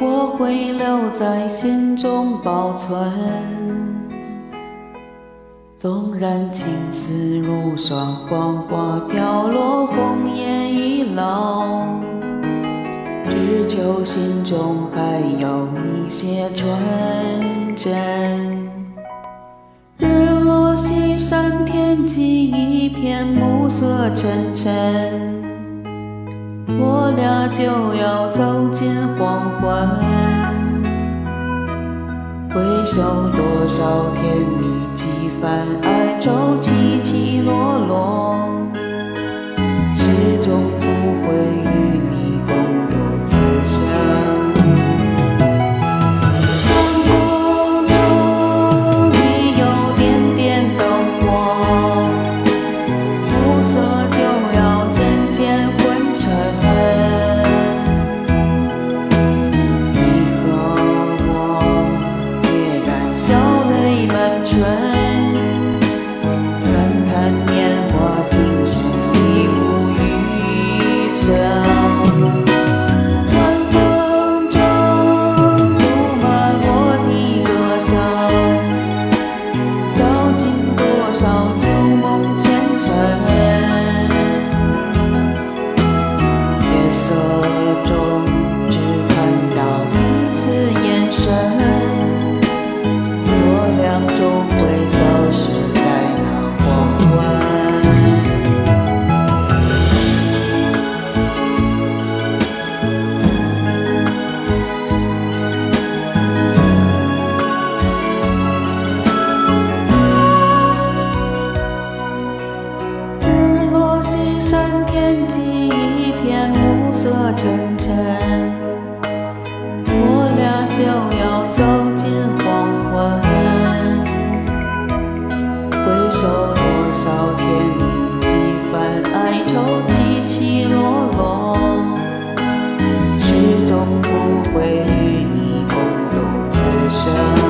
我会留在心中保存。纵然青丝如霜，黄花飘落，红颜已老，只求心中还有一些纯真。日落西山，天际一片暮色沉沉，我俩就要走进黄昏。回首多少甜蜜几番哀愁，起起落落，始终不会与你共度此生。沉沉，我俩就要走进黄昏。回首多少甜蜜几番哀愁，起起落落，始终不会与你共度此生。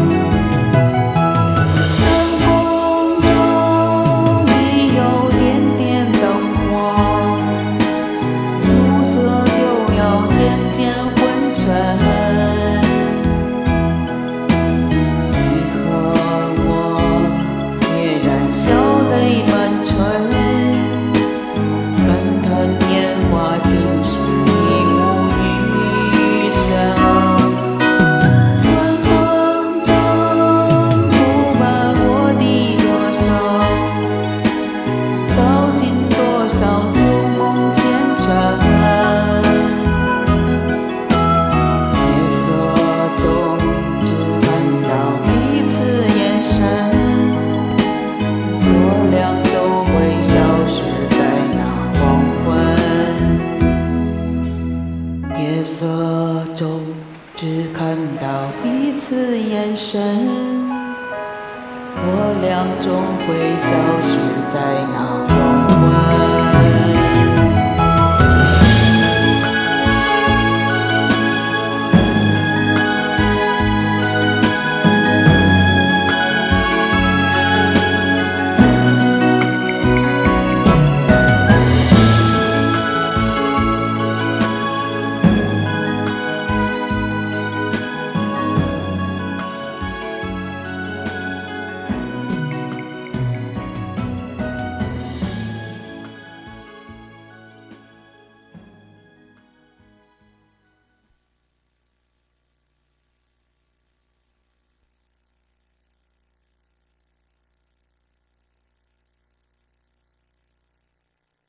夜色中只看到彼此眼神，我俩终会消失在那黄昏。